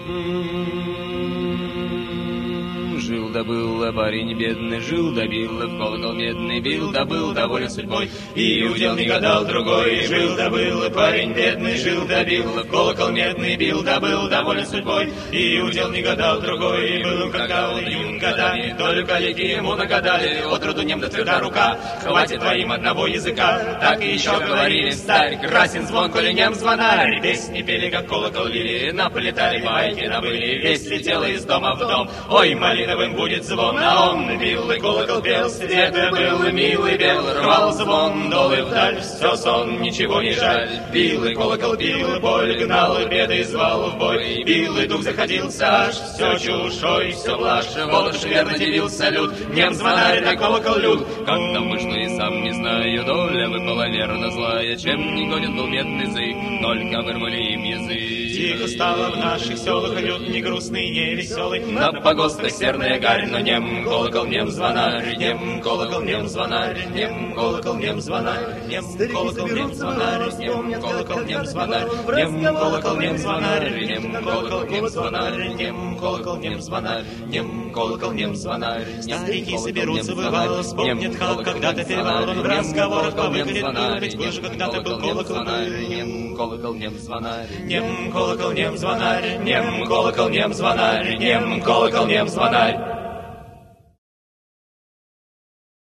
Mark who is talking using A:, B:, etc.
A: Жил да был парень бедный, жил да бил, в колокол медный бил, да был доволен судьбой, и удел не гадал другой. Жил да был парень бедный, жил да бил, в колокол медный бил, да был доволен судьбой, и удел не гадал другой. Был когда он юн годами, долю калеки ему нагадали, от роду нем до тверда рука, хватит твоим одного языка. Так и еще говорили старь, красен звон, коли нем звонарь. Песни пели, как колокол лили, наплетали байки, набыли, весь летела из дома в дом. Ой, малиновым будет звон, а он бил, и колокол пел, света был, и милый бел, рвал звон, долы вдаль, все сон, ничего не жаль. Бил, и колокол бил, и боль гнал, и беды звал в бой. Бил, и дух заходился аж, все чушь, ой, все блажь, вот уж верно дивился люд, нем звонарь на колокол люд. Как там вышло, и сам не знаю, доля выпала верно злая, чем не годен был бедный язык, только вырвали им язык. Тихо стало в наших селах, люд не грустный, не веселый, на погостах серная гарь, но нем колокол, нем звонарь, нем колокол, нем звонарь, нем колокол, нем звонарь, нем колокол, нем звонарь, нем колокол, нем звонарь, нем колокол, нем звонарь, нем колокол, нем звонарь, нем колокол, нем звонарь, нем колокол, нем звонарь. Старики соберутся в Ивало, вспомнят, как когда-то певал он в разговорах повыглядит пил, ведь был же когда-то был колокол, нем колокол, нем звонарь, нем колокол, нем звонарь, нем колокол, нем звонарь, нем колокол, нем звонарь.